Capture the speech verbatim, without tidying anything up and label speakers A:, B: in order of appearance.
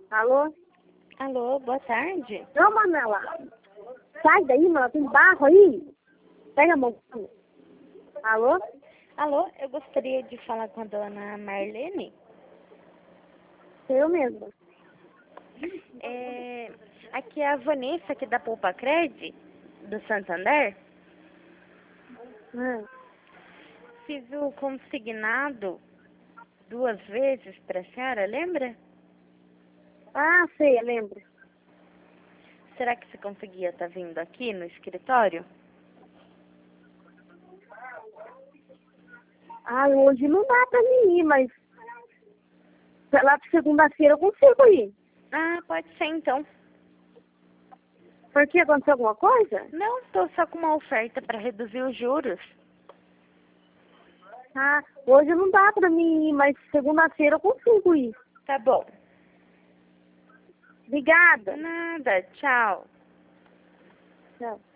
A: Alô?
B: Alô, boa tarde.
A: Não, Manuela. Sai daí, mano. Tem barro aí. Pega a mão. Alô?
B: Alô, eu gostaria de falar com a dona Marlene.
A: Eu mesma.
B: É, aqui é a Vanessa, aqui da Poupa Cred, do Santander.
A: Hum.
B: Fiz o consignado duas vezes para a senhora, lembra?
A: Ah, sei, eu lembro.
B: Será que você conseguia estar vindo aqui no escritório?
A: Ah, hoje não dá pra mim ir, mas lá pra segunda-feira eu consigo ir.
B: Ah, pode ser então.
A: Por que? Aconteceu alguma coisa?
B: Não, estou só com uma oferta para reduzir os juros.
A: Ah, hoje não dá pra mim ir, mas segunda-feira eu consigo ir.
B: Tá bom.
A: Obrigada.
B: Nada, tchau.
A: Tchau.